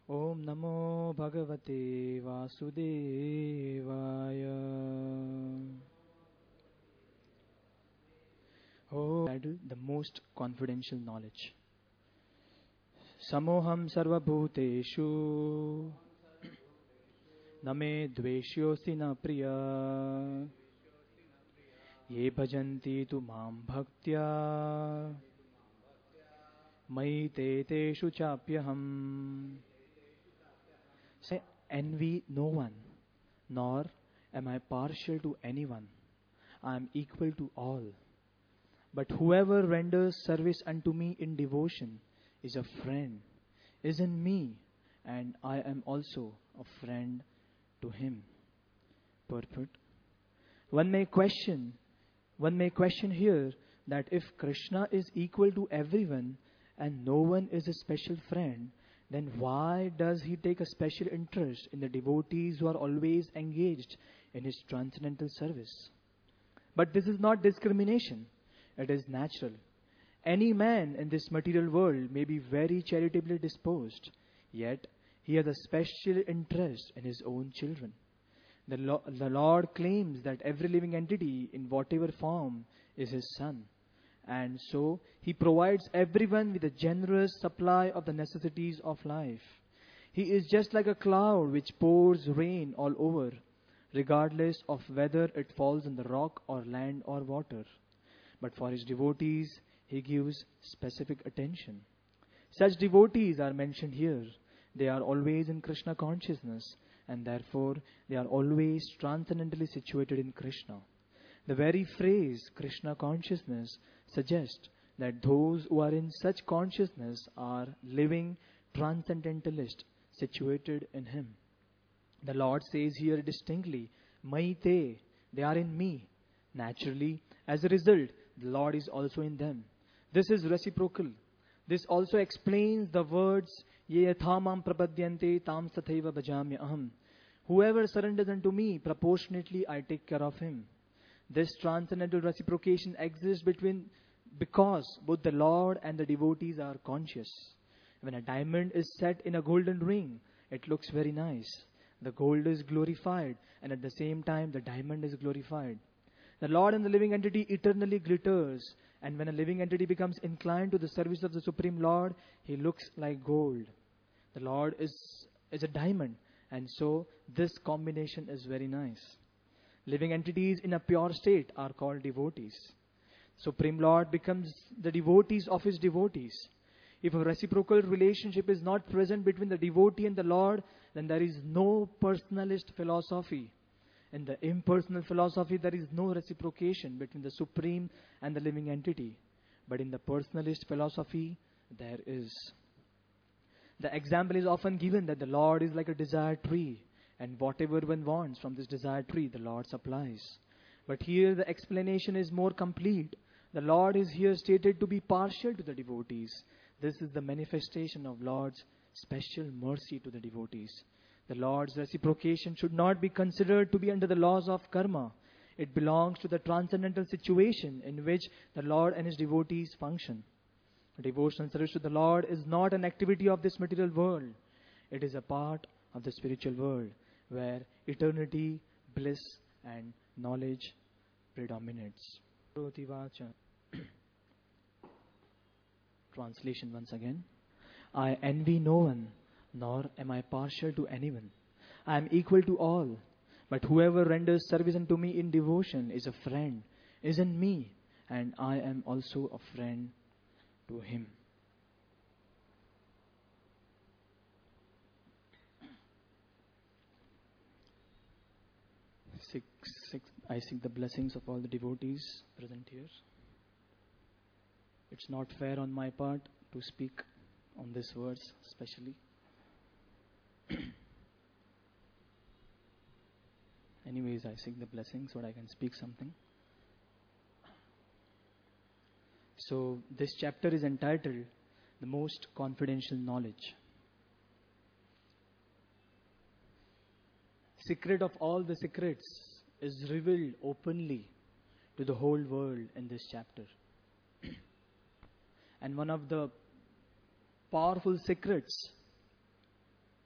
Om Namo Bhagavate Vasudevaya. Oh, the most confidential knowledge. Samoham sarva bhuteshu name dveshyosi na priya ye bhajanti tu mam bhaktya mai te teshu chapyaham. Say, envy no one, nor am I partial to anyone. I am equal to all. But whoever renders service unto me in devotion is a friend, is in me, and I am also a friend to him. Purport. One may question here that if Krishna is equal to everyone and no one is a special friend, then why does he take a special interest in the devotees who are always engaged in his transcendental service? But this is not discrimination. It is natural. Any man in this material world may be very charitably disposed, yet he has a special interest in his own children. The Lord claims that every living entity in whatever form is his son. And so he provides everyone with a generous supply of the necessities of life. He is just like a cloud which pours rain all over, regardless of whether it falls on the rock or land or water. But for his devotees, he gives specific attention. Such devotees are mentioned here. They are always in Krishna consciousness, and therefore they are always transcendently situated in Krishna. The very phrase Krishna consciousness suggests that those who are in such consciousness are living transcendentalists situated in him. The Lord says here distinctly, Maite, they are in me. Naturally, as a result, the Lord is also in them. This is reciprocal. This also explains the words, Ye yathamam prapadyante tam sathaiva bhajamya aham. Whoever surrenders unto me, proportionately I take care of him. This transcendental reciprocation exists because both the Lord and the devotees are conscious. When a diamond is set in a golden ring, it looks very nice. The gold is glorified, and at the same time the diamond is glorified. The Lord and the living entity eternally glitters, and when a living entity becomes inclined to the service of the Supreme Lord, he looks like gold. The Lord is a diamond, and so this combination is very nice. Living entities in a pure state are called devotees. Supreme Lord becomes the devotees of his devotees. If a reciprocal relationship is not present between the devotee and the Lord, then there is no personalist philosophy. In the impersonal philosophy, there is no reciprocation between the Supreme and the living entity. But in the personalist philosophy, there is. The example is often given that the Lord is like a desired tree, and whatever one wants from this desired tree, the Lord supplies. But here the explanation is more complete. The Lord is here stated to be partial to the devotees. This is the manifestation of Lord's special mercy to the devotees. The Lord's reciprocation should not be considered to be under the laws of karma. It belongs to the transcendental situation in which the Lord and his devotees function. Devotional service to the Lord is not an activity of this material world. It is a part of the spiritual world where eternity, bliss and knowledge predominates. Translation once again. I envy no one, nor am I partial to anyone. I am equal to all. But whoever renders service unto me in devotion is a friend, is in me, and I am also a friend to him. I seek the blessings of all the devotees present here. It's not fair on my part to speak on these words especially. Anyways, I seek the blessings so that I can speak something. So this chapter is entitled The Most Confidential Knowledge. Secret of all the secrets is revealed openly to the whole world in this chapter. And one of the powerful secrets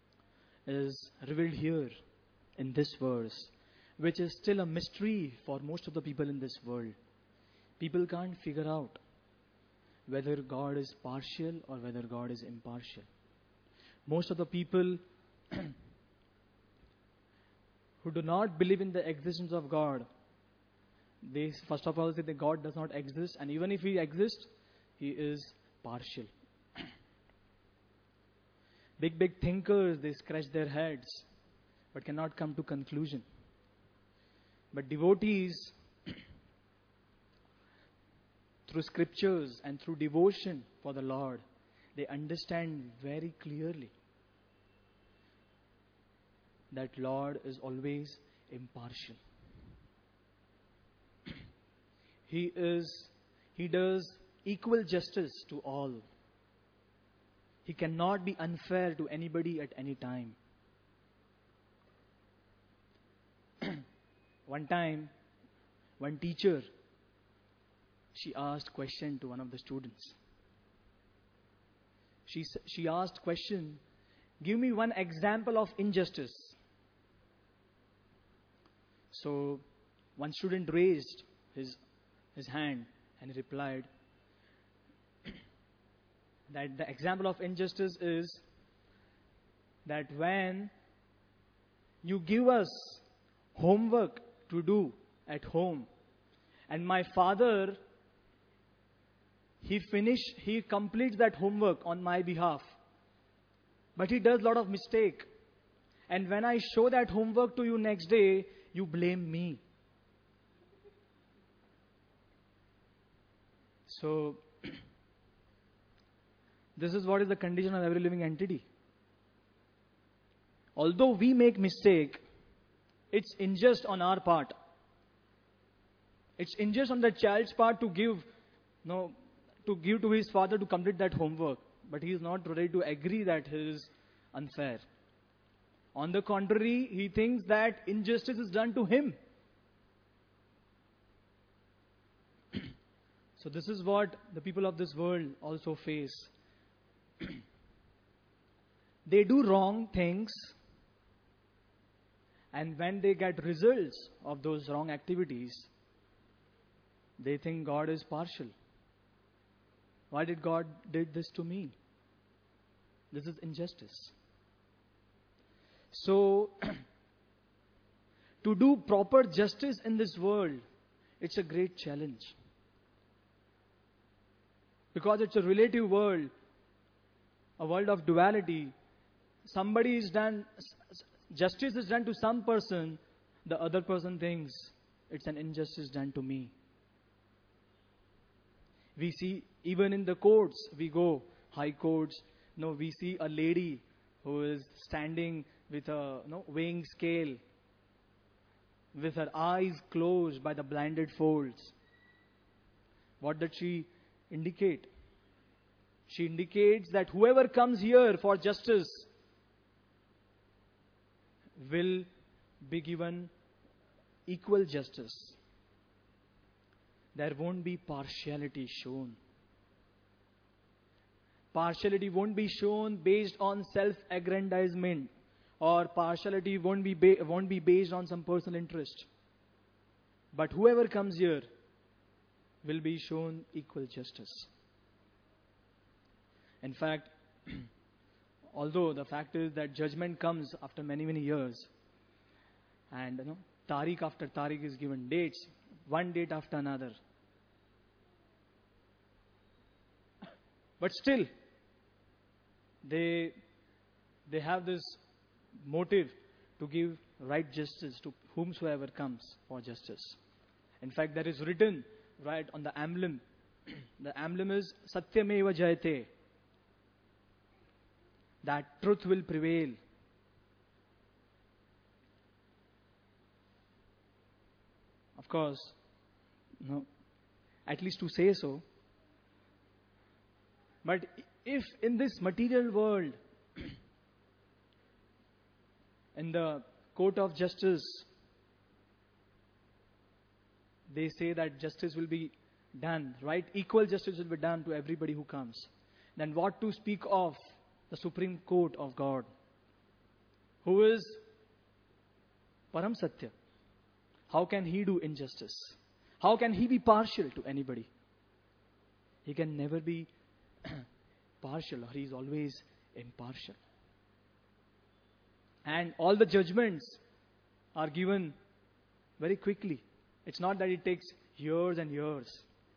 is revealed here in this verse, which is still a mystery for most of the people in this world. People can't figure out whether God is partial or whether God is impartial. Most of the people who do not believe in the existence of God, they first of all say that God does not exist, and even if He exists, He is partial. Big thinkers, they scratch their heads but cannot come to conclusion. But devotees, through scriptures and through devotion for the Lord, they understand very clearly that Lord is always impartial. He does equal justice to all. He cannot be unfair to anybody at any time. One time, one teacher, she asked question to one of the students. She asked question, give me one example of injustice. So one student raised his hand and he replied that the example of injustice is that when you give us homework to do at home, and my father, he completes that homework on my behalf, but he does a lot of mistake, and when I show that homework to you next day, you blame me. So this is what is the condition of every living entity. Although we make mistake, it's unjust on our part. It's unjust on the child's part to give to his father to complete that homework, but he is not ready to agree that it is unfair. On the contrary, he thinks that injustice is done to him. So this is what the people of this world also face. They do wrong things, and when they get results of those wrong activities, they think God is partial. Why did God did this to me? This is injustice. So, to do proper justice in this world, it's a great challenge. Because it's a relative world, a world of duality. Justice is done to some person, the other person thinks it's an injustice done to me. We see, even in the courts, we go, high courts, we see a lady who is standing with a weighing scale, with her eyes closed by the blinded folds. What does she indicate? She indicates that whoever comes here for justice will be given equal justice. There won't be partiality shown. Partiality won't be shown based on self-aggrandizement, or partiality won't be based on some personal interest. But whoever comes here will be shown equal justice. In fact, although the fact is that judgment comes after many years, and tariq after tariq is given, dates, one date after another. But still, they have this motive to give right justice to whomsoever comes for justice. In fact, there is written right on the emblem. The emblem is Satyameva Jayate. That truth will prevail. Of course, at least to say so. But if in this material world, in the court of justice, they say that justice will be done, right? Equal justice will be done to everybody who comes. Then what to speak of the Supreme Court of God, who is Param Satya, how can he do injustice? How can he be partial to anybody? He can never be partial, or he is always impartial. And all the judgments are given very quickly. It's not that it takes years and years.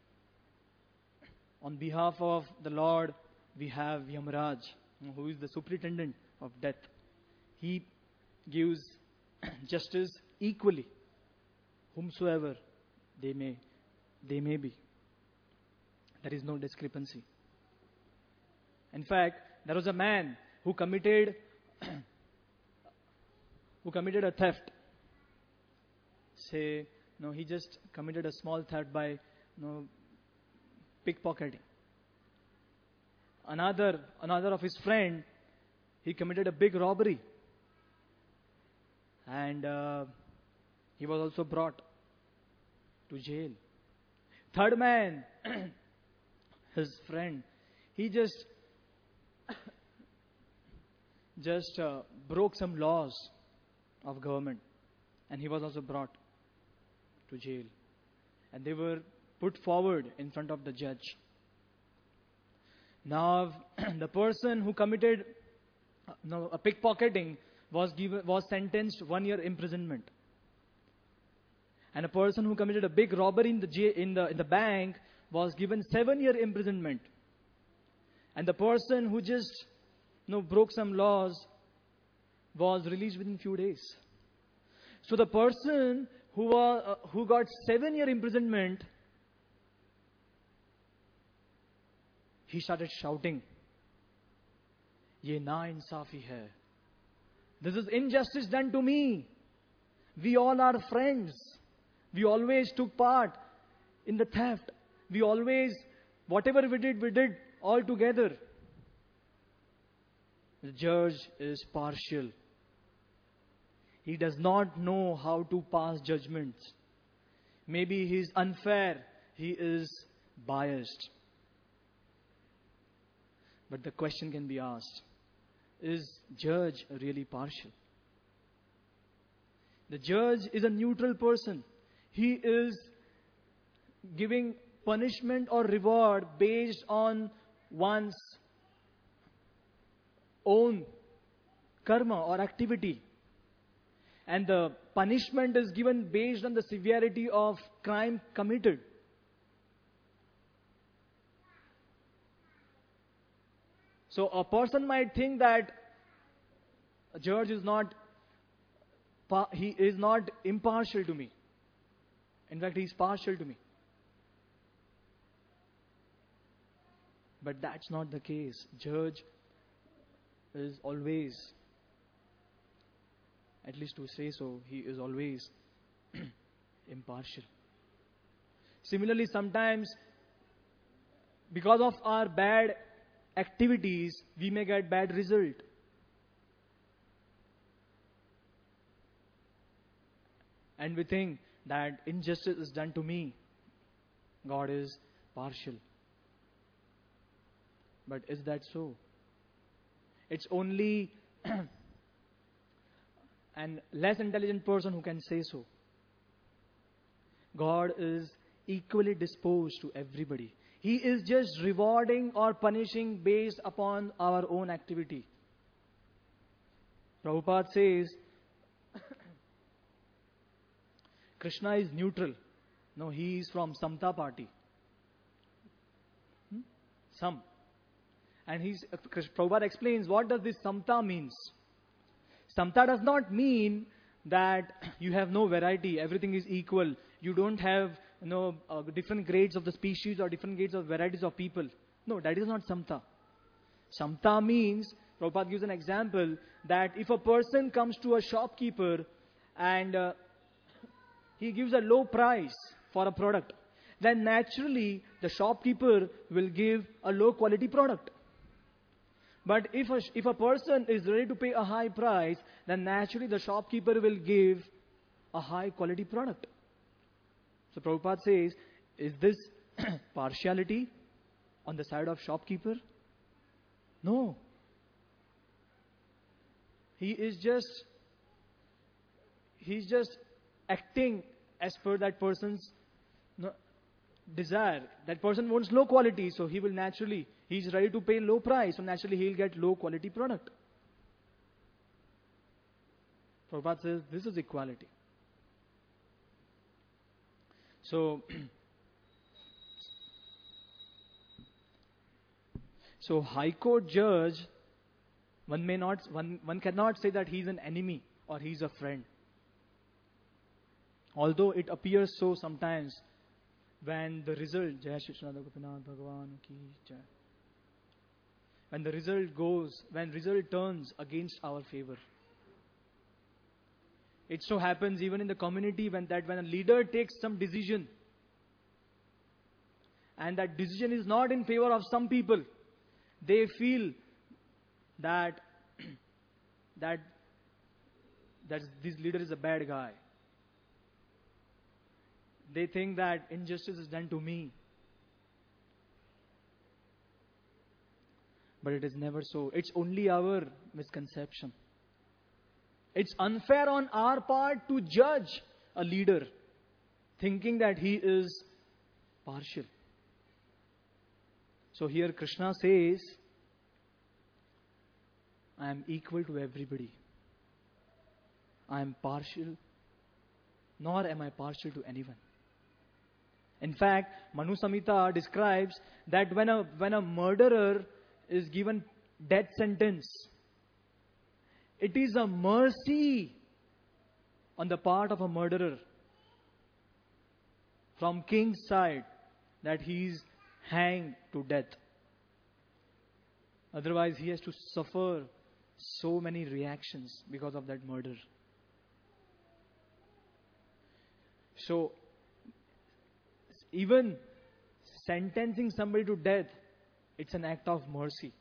On behalf of the Lord, we have Yamaraj, who is the superintendent of death. He gives justice equally, whomsoever they may be. There is no discrepancy. In fact, there was a man who committed a theft. Say, no, he just committed a small theft by pickpocketing. Another of his friend, he committed a big robbery, and he was also brought to jail. Third man, his friend, he just broke some laws of government, and he was also brought to jail, and they were put forward in front of the judge. Now, the person who committed a pickpocketing was sentenced 1 year imprisonment, and a person who committed a big robbery in the bank was given 7-year imprisonment, and the person who just broke some laws was released within few days. So the person who got 7-year imprisonment, he started shouting, "Ye na-insafi hai. This is injustice done to me. We all are friends. We always took part in the theft. We always, whatever we did all together." The judge is partial. He does not know how to pass judgments. Maybe he is unfair. He is biased. But the question can be asked, is judge really partial? The judge is a neutral person. He is giving punishment or reward based on one's own karma or activity. And the punishment is given based on the severity of crime committed. So a person might think that a judge is not impartial to me. In fact, he is partial to me. But that's not the case. Judge is always, at least to say so, he is always impartial. Similarly, sometimes because of our bad activities, we may get bad result. And we think that injustice is done to me. God is partial. But is that so? It's only an less intelligent person who can say so. God is equally disposed to everybody. He is just rewarding or punishing based upon our own activity. Prabhupada says, Krishna is neutral. No, he is from Samta party. Sam. And Prabhupada explains what does this Samta means. Samta does not mean that you have no variety, everything is equal. You don't have different grades of the species or different grades of varieties of people. No, that is not Samta. Samta means, Prabhupada gives an example, that if a person comes to a shopkeeper and he gives a low price for a product, then naturally the shopkeeper will give a low quality product. But if a person is ready to pay a high price, then naturally the shopkeeper will give a high quality product. So Prabhupada says, is this partiality on the side of shopkeeper? No. He is just he's just acting as per that person's no, desire. That person wants low quality, so he will naturally, he's ready to pay low price, so naturally he'll get low quality product. Prabhupada says this is equality. So, so High Court judge, one cannot say that he's an enemy or he's a friend. Although it appears so sometimes when the result, Jai Shri Krishna Gopinath Bhagavan ki Jai. When the result turns against our favor. It so happens even in the community when a leader takes some decision and that decision is not in favor of some people, they feel that this leader is a bad guy. They think that injustice is done to me. But it is never so. It's only our misconception. It's unfair on our part to judge a leader thinking that he is partial. So here Krishna says, I am equal to everybody. I am partial, nor am I partial to anyone. In fact, Manu Samhita describes that when a murderer is given death sentence, it is a mercy on the part of a murderer from king's side that he is hanged to death. Otherwise, he has to suffer so many reactions because of that murder. So, even sentencing somebody to death, it's an act of mercy.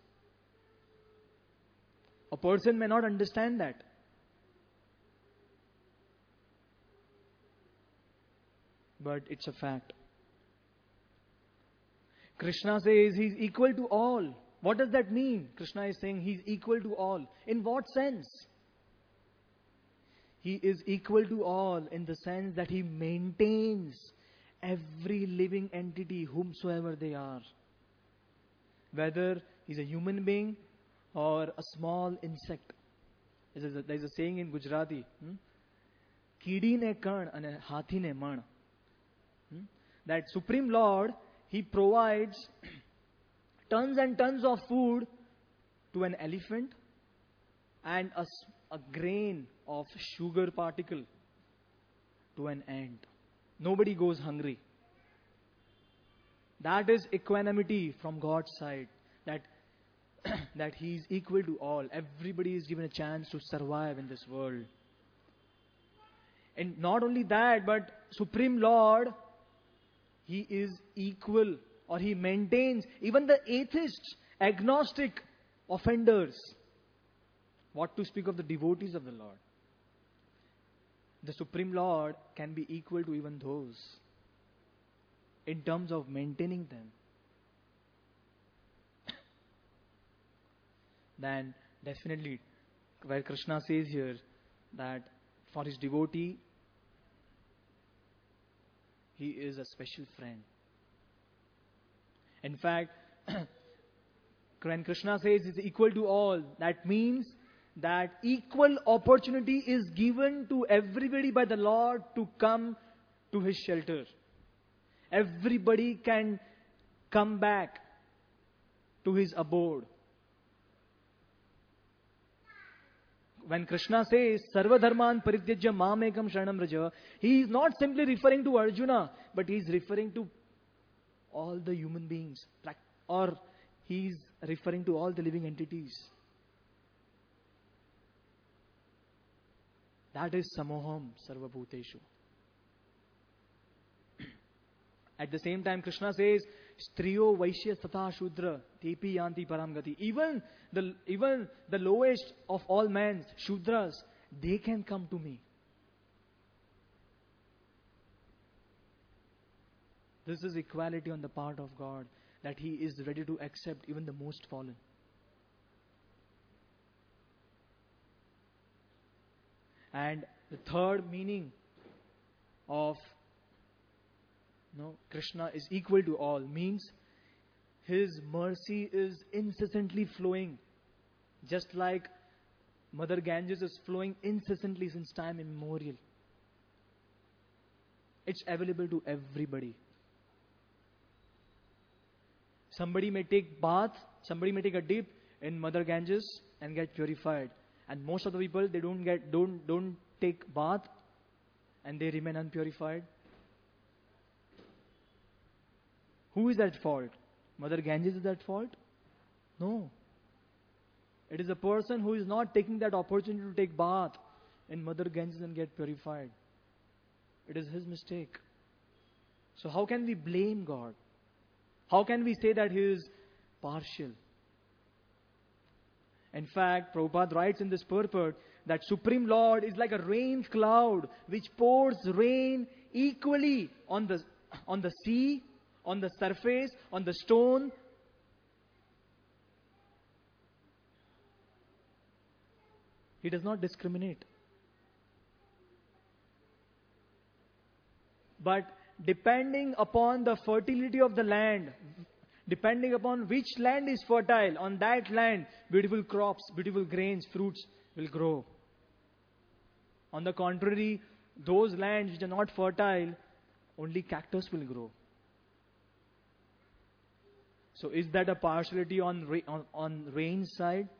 A person may not understand that. But it's a fact. Krishna says he's equal to all. What does that mean? Krishna is saying he's equal to all. In what sense? He is equal to all in the sense that he maintains every living entity, whomsoever they are. Whether he's a human being or a small insect. There's a saying in Gujarati. Kidi ne kan ane hathi ne man. That Supreme Lord, He provides tons and tons of food to an elephant and a grain of sugar particle to an ant. Nobody goes hungry. That is equanimity from God's side. That He is equal to all. Everybody is given a chance to survive in this world. And not only that, but Supreme Lord, He is equal, or He maintains even the atheists, agnostic, offenders. What to speak of the devotees of the Lord? The Supreme Lord can be equal to even those in terms of maintaining them. Then definitely, where Krishna says here that for His devotee, He is a special friend. In fact, when Krishna says He is equal to all, that means that equal opportunity is given to everybody by the Lord to come to His shelter. Everybody can come back to His abode. When Krishna says, Sarva dharman parityajya mamekam sharanam vraja, He is not simply referring to Arjuna, but He is referring to all the human beings. Or He is referring to all the living entities. That is samoham sarva bhuteshu. At the same time, Krishna says, Striyo Vaishya Tata Shudra Tepi Yanti Paramgati. Even the lowest of all men, Shudras, they can come to me. This is equality on the part of God, that He is ready to accept even the most fallen. And the third meaning of Krishna is equal to all means His mercy is incessantly flowing, just like Mother Ganges is flowing incessantly since time immemorial. It's available to everybody. Somebody may take bath, somebody may take a dip in Mother Ganges and get purified. And most of the people, they don't take bath and they remain unpurified. Who is at fault? Mother Ganges is at fault? No. It is a person who is not taking that opportunity to take bath in Mother Ganges and get purified. It is his mistake. So how can we blame God? How can we say that He is partial? In fact, Prabhupada writes in this purport that Supreme Lord is like a rain cloud which pours rain equally on the sea, on the surface, on the stone. He does not discriminate. But depending upon the fertility of the land, depending upon which land is fertile, on that land, beautiful crops, beautiful grains, fruits will grow. On the contrary, those lands which are not fertile, only cactus will grow. So is that a partiality on rain's side?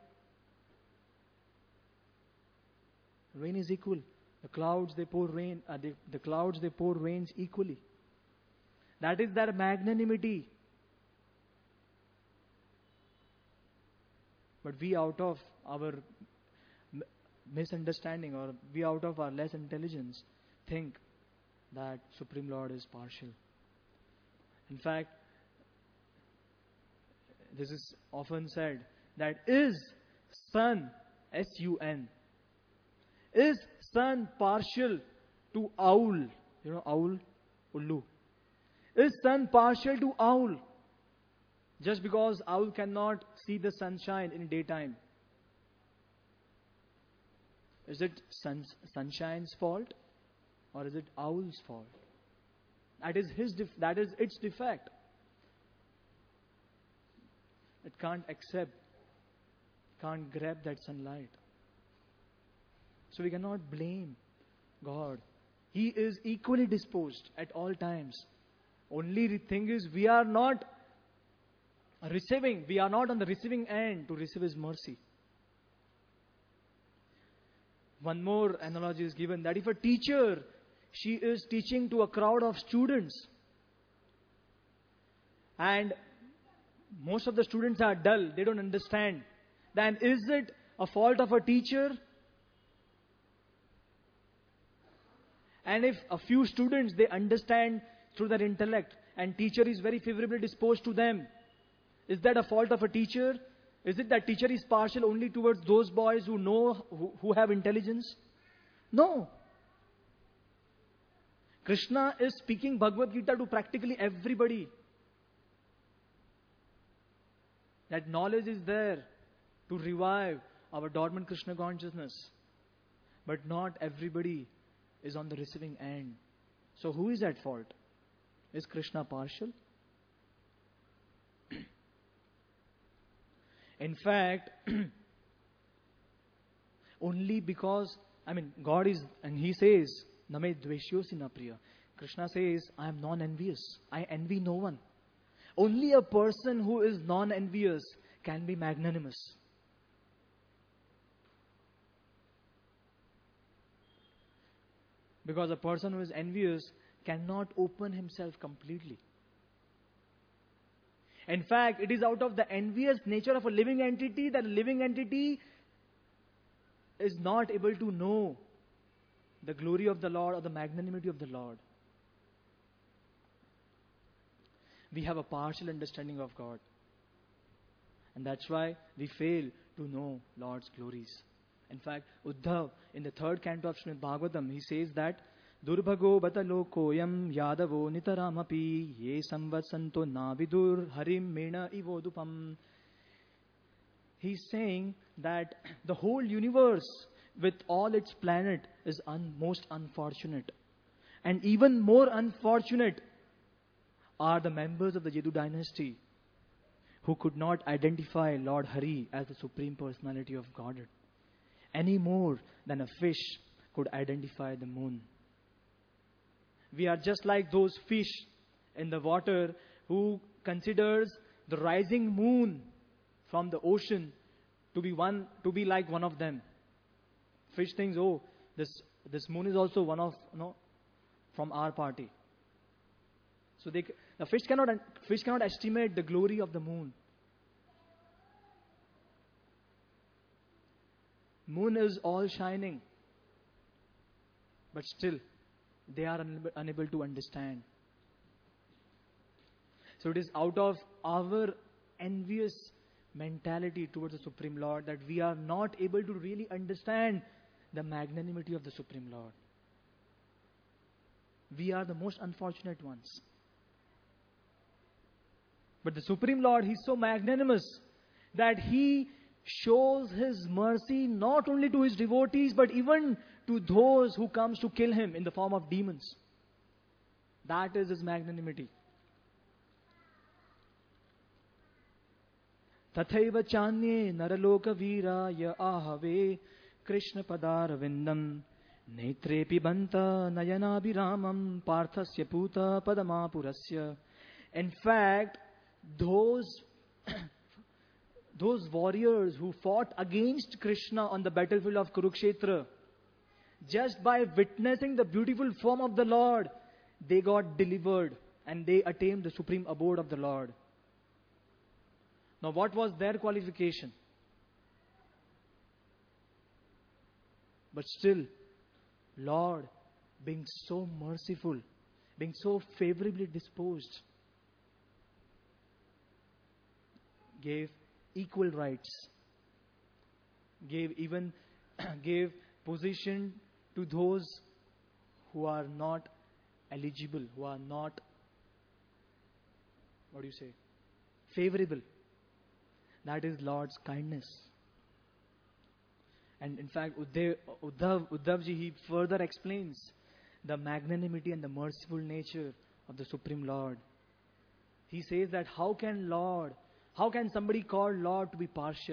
Rain is equal. The clouds they pour rain. The clouds they pour rains equally. That is their magnanimity. But we, out of our misunderstanding or we, out of our less intelligence, think that Supreme Lord is partial. In fact, this is often said that is sun, S-U-N, is sun partial to owl? You know, owl, ullu. Is sun partial to owl? Just because owl cannot see the sunshine in daytime. Is it sunshine's fault? Or is it owl's fault? That is its defect. It can't accept, can't grab that sunlight. So we cannot blame God. He is equally disposed at all times. Only the thing is, we are not on the receiving end to receive His mercy. One more analogy is given that if a teacher, she is teaching to a crowd of students, and most of the students are dull, they don't understand, then is it a fault of a teacher? And if a few students, they understand through their intellect, and teacher is very favorably disposed to them, is that a fault of a teacher? Is it that teacher is partial only towards those boys who know, who have intelligence? No. Krishna is speaking Bhagavad Gita to practically everybody. That knowledge is there to revive our dormant Krishna consciousness. But not everybody is on the receiving end. So who is at fault? Is Krishna partial? In fact, only because, God is, and He says, Name dveshyosi na priya. Krishna says, I am non-envious. I envy no one. Only a person who is non-envious can be magnanimous. Because a person who is envious cannot open himself completely. In fact, it is out of the envious nature of a living entity that a living entity is not able to know the glory of the Lord or the magnanimity of the Lord. We have a partial understanding of God. And that's why we fail to know Lord's glories. In fact, Uddhav, in the 3rd canto of Srimad Bhagavatam, he says that Durbhago batalokoyam yadavo nitaramapi ye samvatsanto navidur harim mena ivodupam. He's saying that the whole universe, with all its planet is most unfortunate. And even more unfortunate are the members of the Yadu dynasty who could not identify Lord Hari as the Supreme Personality of Godhead any more than a fish could identify the moon. We are just like those fish in the water who considers the rising moon from the ocean to be like one of them. Fish thinks, oh, this moon is also one of, from our party. So the fish cannot estimate the glory of the moon. Moon is all shining, but still they are unable to understand. So it is out of our envious mentality towards the Supreme Lord that we are not able to really understand the magnanimity of the Supreme Lord. We are the most unfortunate ones. But the Supreme Lord, He's so magnanimous that He shows His mercy not only to His devotees but even to those who comes to kill Him in the form of demons. That is His magnanimity. Tathaiva chanye naraloka vira ya ahave Krishna padarvindam netrepi banta nayanabhiramam parthasya puta padamapurasya. In fact, those warriors who fought against Krishna on the battlefield of Kurukshetra, just by witnessing the beautiful form of the Lord, they got delivered and they attained the supreme abode of the Lord. Now, what was their qualification? But still, Lord, being so merciful, being so favorably disposed, gave equal rights, gave position to those who are not eligible, who are not, favorable. That is Lord's kindness. And in fact, Uddhavji, he further explains the magnanimity and the merciful nature of the Supreme Lord. He says that how can somebody call Lord to be partial?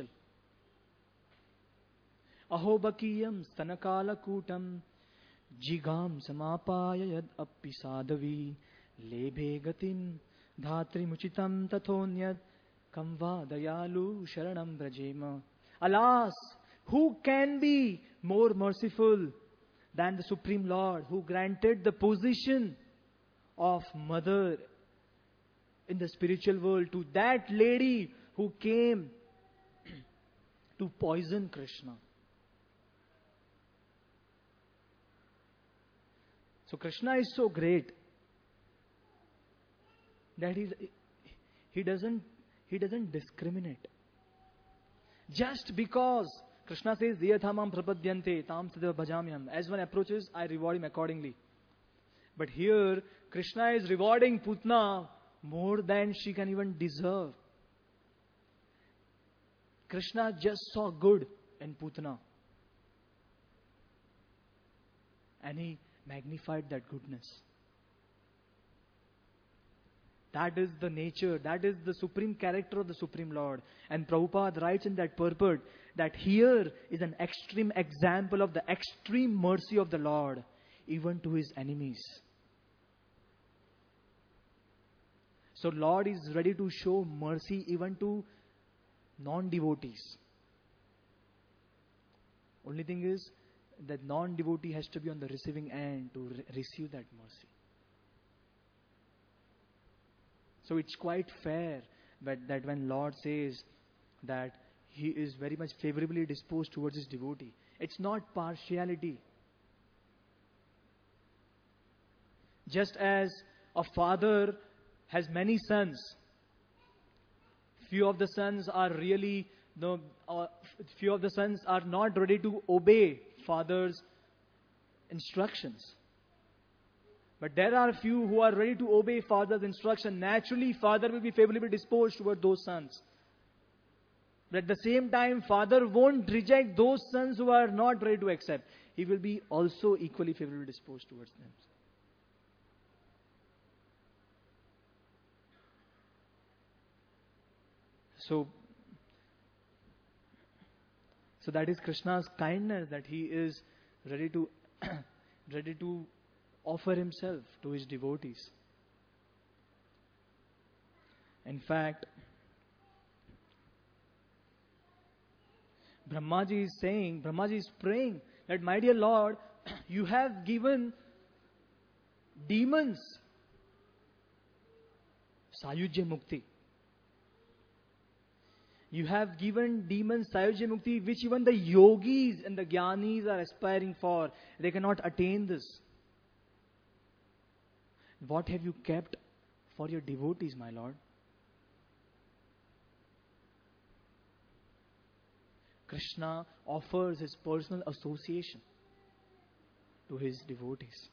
Ahobakiyam stanakala kutam jigam samapaya yad appisadavi lebhe gatim dhatri muchitam tathonyad kamva dayalu sharanam brajema. Alas, who can be more merciful than the Supreme Lord, who granted the position of mother in the spiritual world to that lady who came to poison Krishna. So Krishna is so great that he doesn't discriminate. Just because Krishna says, Diyathamam prapadyante tam sadeva bhajamyam. As one approaches, I reward him accordingly. But here, Krishna is rewarding Putna more than she can even deserve. Krishna just saw good in Putna. And he magnified that goodness. That is the nature, that is the supreme character of the Supreme Lord. And Prabhupada writes in that purport that here is an extreme example of the extreme mercy of the Lord, even to His enemies. So Lord is ready to show mercy even to non-devotees. Only thing is that non-devotee has to be on the receiving end to receive that mercy. So it's quite fair that when Lord says that He is very much favorably disposed towards His devotee, it's not partiality. Just as a father has many sons, few of the sons are not ready to obey father's instructions. But there are few who are ready to obey father's instruction. Naturally, father will be favorably disposed toward those sons. But at the same time, Father won't reject those sons who are not ready to accept. He will be also equally favorably disposed towards them. So that is Krishna's kindness, that he is ready to ready to offer himself to his devotees. In fact, Brahmaji is praying that, my dear Lord, you have given demons Sayujya Mukti. You have given demons Sayujya Mukti, which even the yogis and the jnanis are aspiring for. They cannot attain this. What have you kept for your devotees, my Lord? Krishna offers his personal association to his devotees.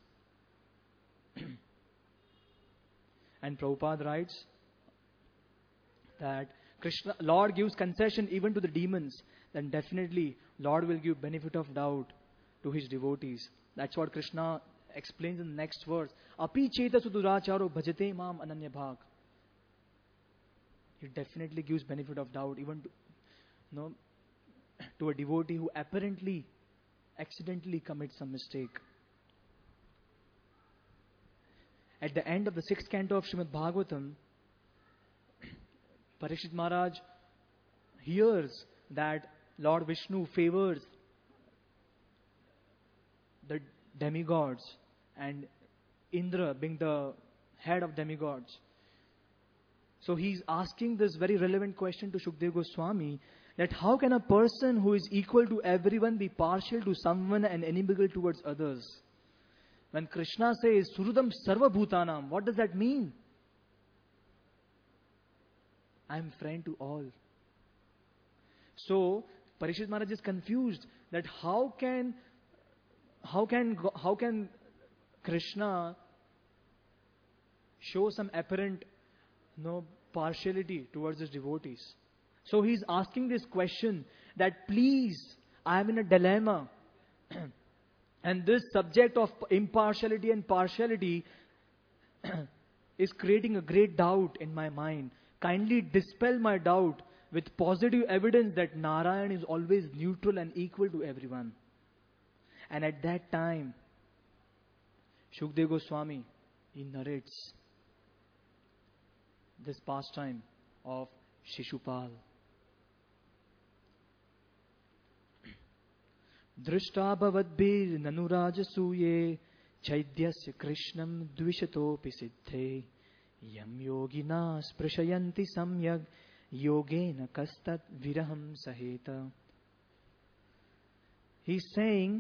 And Prabhupada writes that Lord gives concession even to the demons, then definitely Lord will give benefit of doubt to his devotees. That's what Krishna explains in the next verse. Api cheta suduracharo bhajate mam ananya bhag. He definitely gives benefit of doubt even to a devotee who apparently accidentally commits some mistake. At the end of the 6th canto of Srimad Bhagavatam, Parikshit Maharaj hears that Lord Vishnu favors the demigods, and Indra being the head of demigods. So he's asking this very relevant question to Shukdev Goswami, that how can a person who is equal to everyone be partial to someone and inimical towards others? When Krishna says Surudam Sarva Bhutanam, what does that mean? I am friend to all. So Parikshit Maharaj is confused that how can Krishna show some apparent partiality towards his devotees? So he is asking this question that, please, I am in a dilemma. And this subject of impartiality and partiality is creating a great doubt in my mind. Kindly dispel my doubt with positive evidence that Narayan is always neutral and equal to everyone. And at that time, Shukdev Goswami, he narrates this pastime of Shishupal. Drishta bhavadbir nanurajasuye chaidyasya krishnam dvishatopi siddhe yam yogina sprashayanti samyag yogena kastat viraham saheta. He's saying,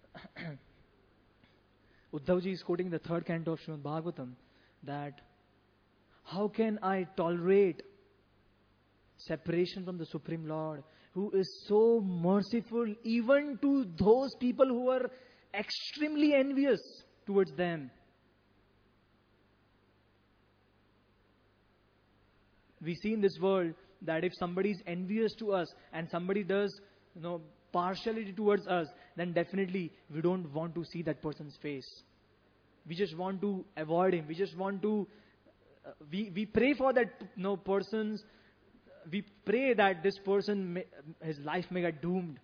Uddhavji is quoting the 3rd canto of Srimad Bhagavatam, that how can I tolerate separation from the Supreme Lord, who is so merciful even to those people who are extremely envious towards them. We see in this world that if somebody is envious to us and somebody does partiality towards us, then definitely we don't want to see that person's face. We just want to avoid him. We just want to we pray for that person's. We pray that this person, his life may get doomed.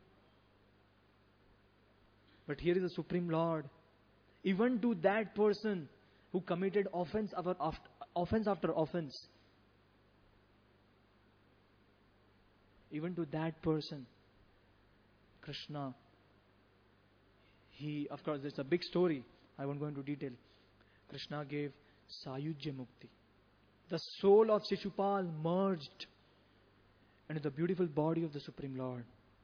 But here is the Supreme Lord. Even to that person who committed offense after offense, even to that person, Krishna, of course, it's a big story. I won't go into detail. Krishna gave Sayujya Mukti. The soul of Shishupal merged into the beautiful body of the Supreme Lord.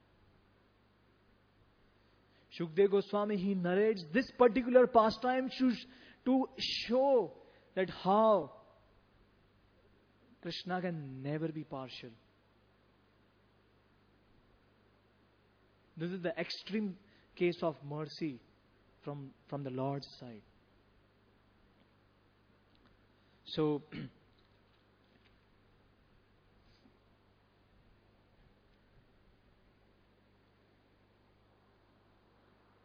Shukdev Goswami, he narrates this particular pastime to show that how Krishna can never be partial. This is the extreme case of mercy from the Lord's side. So,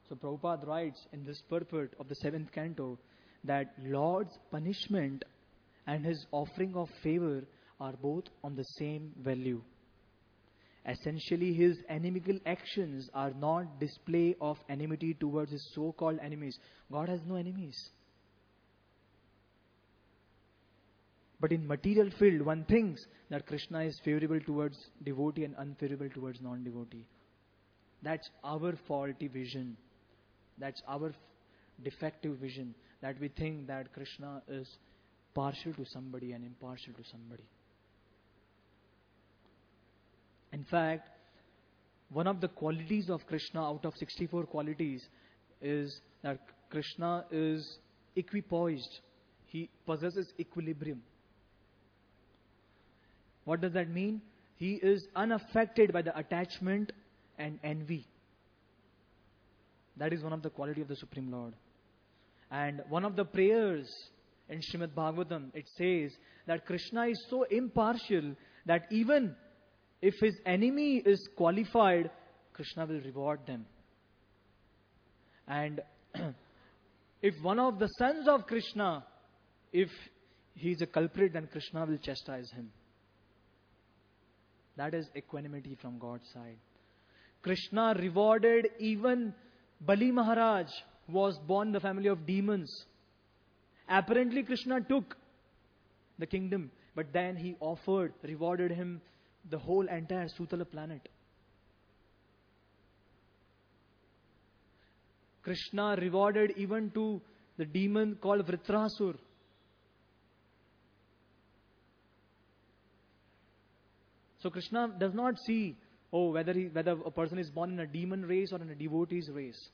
So Prabhupada writes in this purport of the 7th canto that Lord's punishment and His offering of favor are both on the same value. Essentially, His inimical actions are not display of enmity towards His so-called enemies. God has no enemies. But in material field, one thinks that Krishna is favorable towards devotee and unfavorable towards non-devotee. That's our faulty vision. That's our defective vision, that we think that Krishna is partial to somebody and impartial to somebody. In fact, one of the qualities of Krishna out of 64 qualities is that Krishna is equipoised. He possesses equilibrium. What does that mean? He is unaffected by the attachment and envy. That is one of the quality of the Supreme Lord. And one of the prayers in Srimad Bhagavatam, it says that Krishna is so impartial that even if his enemy is qualified, Krishna will reward them. And if one of the sons of Krishna, if he is a culprit, then Krishna will chastise him. That is equanimity from God's side. Krishna rewarded even Bali Maharaj, was born in the family of demons. Apparently Krishna took the kingdom, but then he rewarded him the whole entire Sutala planet. Krishna rewarded even to the demon called Vritrasur. So Krishna does not see whether a person is born in a demon race or in a devotee's race.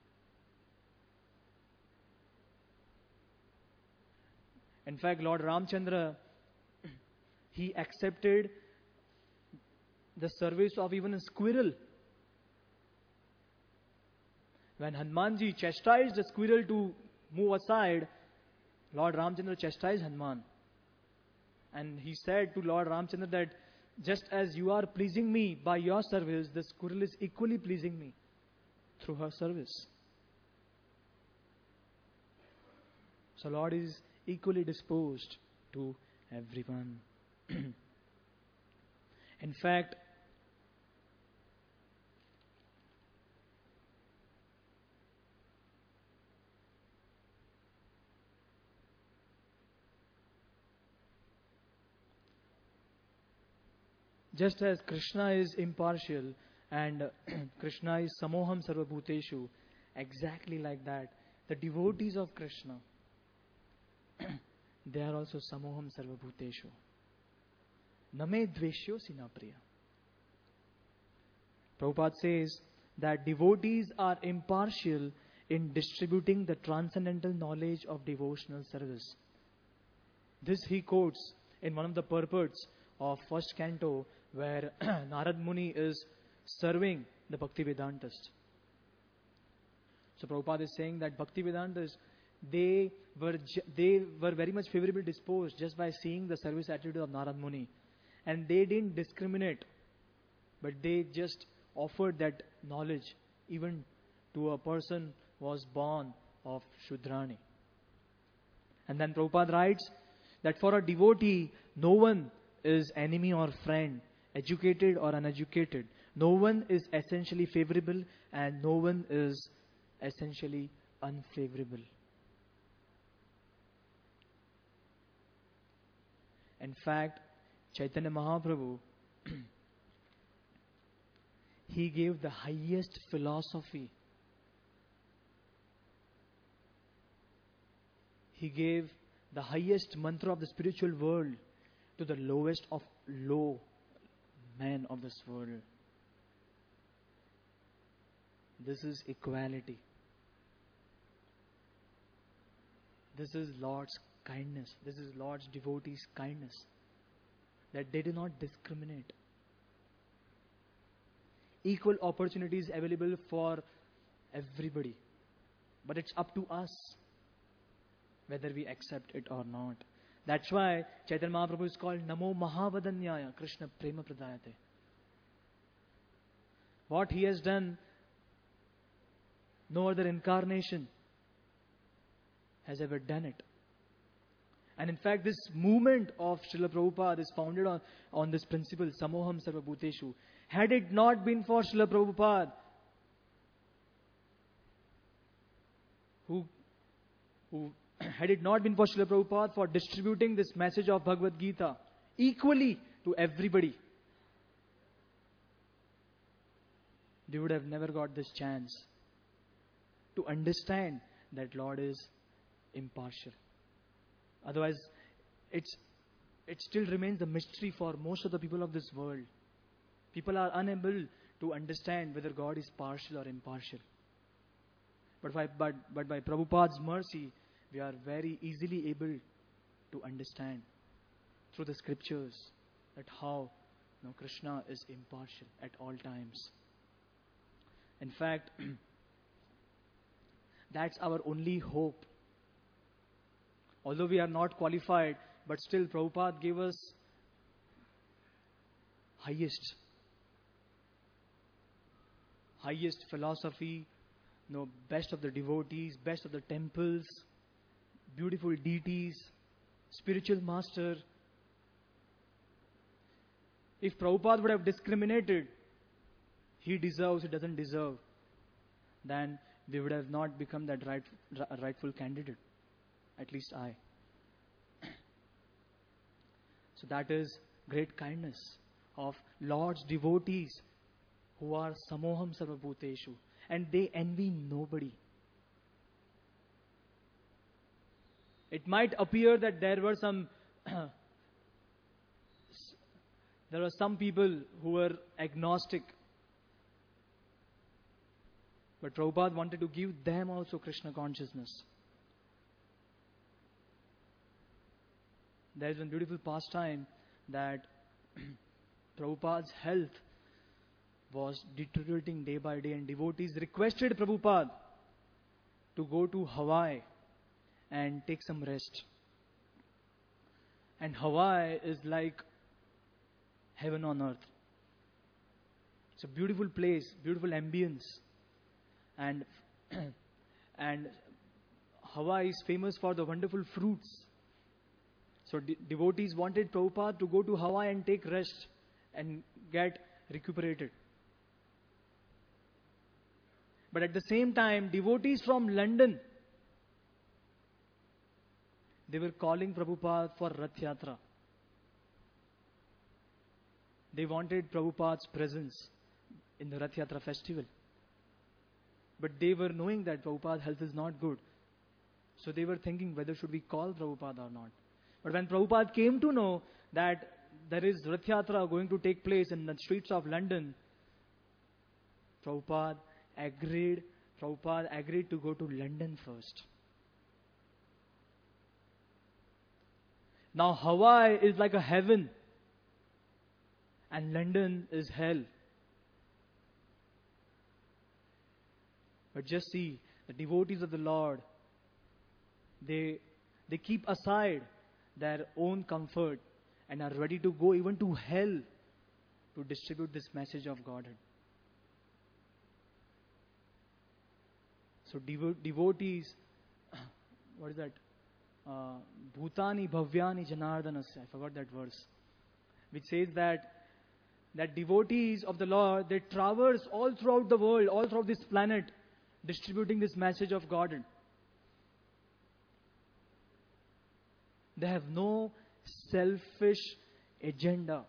In fact, Lord Ramchandra, he accepted the service of even a squirrel. When Hanumanji chastised the squirrel to move aside, Lord Ramchandra chastised Hanuman. And he said to Lord Ramchandra that just as you are pleasing me by your service, the squirrel is equally pleasing me through her service. So Lord is equally disposed to everyone. In fact, just as Krishna is impartial and Krishna is samoham sarvabhuteshu, exactly like that, the devotees of Krishna, they are also samoham sarvabhuteshu. Name dveshyo sinapriya. Prabhupada says that devotees are impartial in distributing the transcendental knowledge of devotional service. This he quotes in one of the purports of first canto, where Narad Muni is serving the Bhaktivedantist. So Prabhupada is saying that Bhaktivedantas, they were very much favorably disposed just by seeing the service attitude of Narad Muni. And they didn't discriminate, but they just offered that knowledge even to a person who was born of Shudrani. And then Prabhupada writes that for a devotee, no one is enemy or friend, educated or uneducated. No one is essentially favorable and no one is essentially unfavorable. In fact, Chaitanya Mahaprabhu, he gave the highest philosophy. He gave the highest mantra of the spiritual world to the lowest of low men of this world. This is equality. This is Lord's kindness. This is Lord's devotees' kindness. That they do not discriminate. Equal opportunities available for everybody. But it's up to us whether we accept it or not. That's why Chaitanya Mahaprabhu is called Namo Mahavadanyaya Krishna Prema Pradayate. What he has done, No other incarnation has ever done it. And in fact, this movement of Srila Prabhupada is founded on this principle, Samoham Sarva Bhuteshu. Had it not been for Srila Prabhupada, had it not been for Srila Prabhupada for distributing this message of Bhagavad Gita equally to everybody, they would have never got this chance to understand that Lord is impartial. Otherwise, it still remains a mystery for most of the people of this world. People are unable to understand whether God is partial or impartial. But by Prabhupada's mercy, we are very easily able to understand through the scriptures that how Krishna is impartial at all times. In fact, that's our only hope. Although we are not qualified, but still Prabhupada gave us highest philosophy, best of the devotees, best of the temples, beautiful deities, spiritual master. If Prabhupada would have discriminated, he deserves, he doesn't deserve, then we would have not become that rightful candidate. At least I. So that is great kindness of Lord's devotees who are Samoham Sarva Bhuteshu, and they envy nobody. It might appear that there were some people who were agnostic, but Prabhupada wanted to give them also Krishna consciousness. There is one beautiful pastime that Prabhupada's health was deteriorating day by day, and devotees requested Prabhupada to go to Hawaii and take some rest. And Hawaii is like heaven on earth. It's a beautiful place, beautiful ambience. And Hawaii is famous for the wonderful fruits. So devotees wanted Prabhupada to go to Hawaii and take rest and get recuperated. But at the same time, devotees from London, they were calling Prabhupada for Rath Yatra. They wanted Prabhupada's presence in the Rath Yatra festival. But they were knowing that Prabhupada's health is not good. So they were thinking whether should we call Prabhupada or not. But when Prabhupada came to know that there is Rath Yatra going to take place in the streets of London, Prabhupada agreed to go to London first. Now Hawaii is like a heaven and London is hell. But just see, the devotees of the Lord, they keep aside their own comfort and are ready to go even to hell to distribute this message of Godhead. So devotees, what is that? Bhutani Bhavyani Janardanasya. I forgot that verse. Which says that devotees of the Lord, they traverse all throughout the world, all throughout this planet, distributing this message of Godhead. They have no selfish agenda.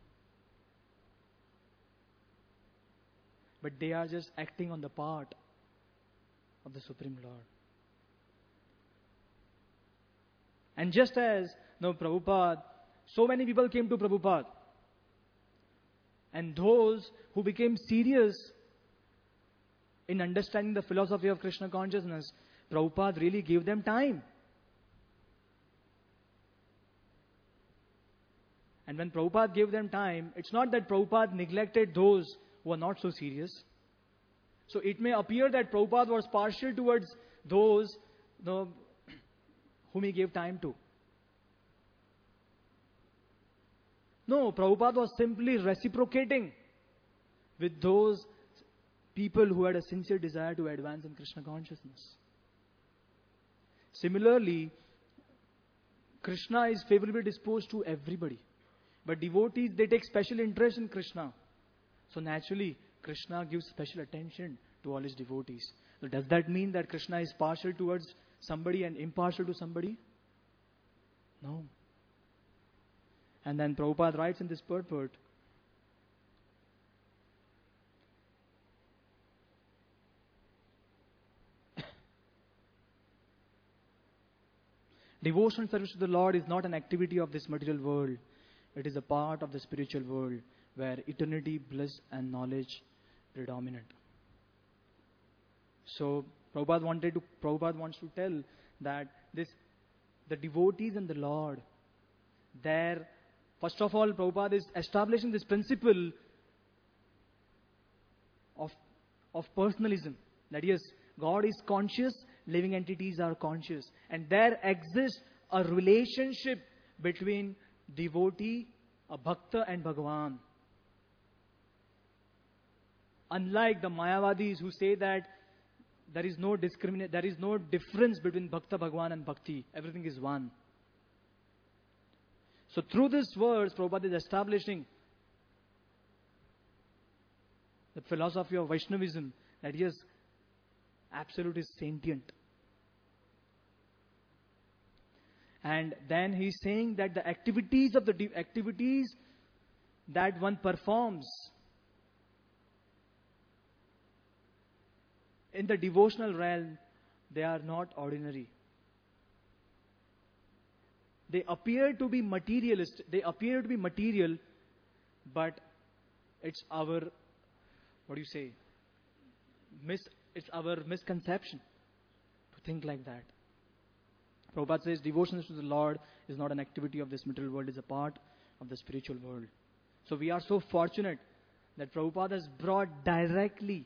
But they are just acting on the part of the Supreme Lord. And just as Prabhupada, so many people came to Prabhupada. And those who became serious in understanding the philosophy of Krishna consciousness, Prabhupada really gave them time. And when Prabhupada gave them time, it's not that Prabhupada neglected those who are not so serious. So it may appear that Prabhupada was partial towards those whom he gave time to. No, Prabhupada was simply reciprocating with those people who had a sincere desire to advance in Krishna consciousness. Similarly, Krishna is favorably disposed to everybody. But devotees, they take special interest in Krishna. So naturally, Krishna gives special attention to all his devotees. So does that mean that Krishna is partial towards somebody and impartial to somebody? No. And then Prabhupada writes in this purport, devotion and service to the Lord is not an activity of this material world. It is a part of the spiritual world where eternity, bliss and knowledge predominate. So Prabhupada wants to tell that the devotees and the Lord, first of all, Prabhupada is establishing this principle of personalism. That yes, God is conscious, living entities are conscious. And there exists a relationship between devotee, a bhakta and Bhagavan. Unlike the Mayavadis who say that there is no difference between Bhakta, Bhagavan and Bhakti. Everything is one. So through this verse, Prabhupada is establishing the philosophy of Vaishnavism, that yes, Absolute is sentient. And then he is saying that the activities that one performs in the devotional realm, they are not ordinary. They appear to be materialistic. They appear to be material, but it's our, it's our misconception to think like that. Prabhupada says devotion to the Lord is not an activity of this material world, it is a part of the spiritual world. So we are so fortunate that Prabhupada has brought directly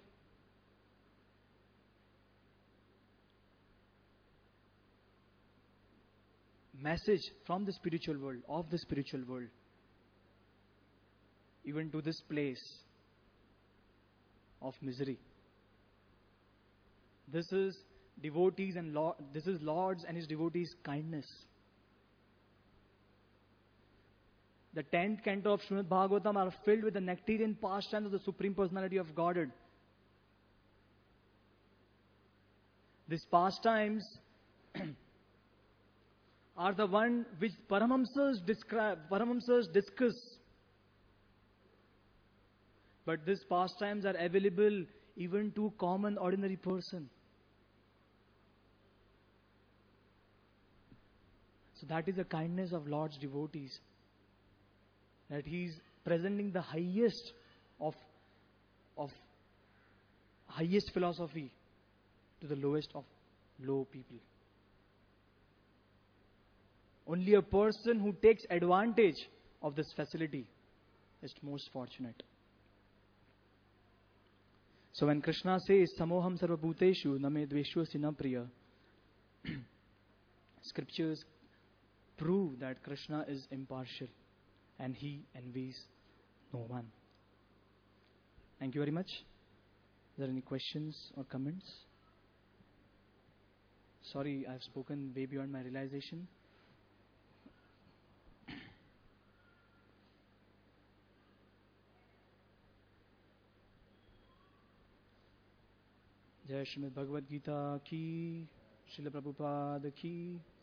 message from the spiritual world, of the spiritual world, even to this place of misery. This is devotees and this is Lord's and his devotees' kindness. The 10th canto of Srimad Bhagavatam are filled with the nectarian pastimes of the Supreme Personality of Godhead. These pastimes are the one which Paramahamsas discuss. But these pastimes are available even to common ordinary person. So that is the kindness of Lord's devotees. That he is presenting the highest of highest philosophy to the lowest of low people. Only a person who takes advantage of this facility is most fortunate. So when Krishna says, Samoham sarvabhuteshu name dveshvasi na priya, scriptures prove that Krishna is impartial and he envies no one. Thank you very much. Are there any questions or comments? Sorry, I've spoken way beyond my realization. Jai Srimad Bhagavad Gita ki, Srila Prabhupada ki.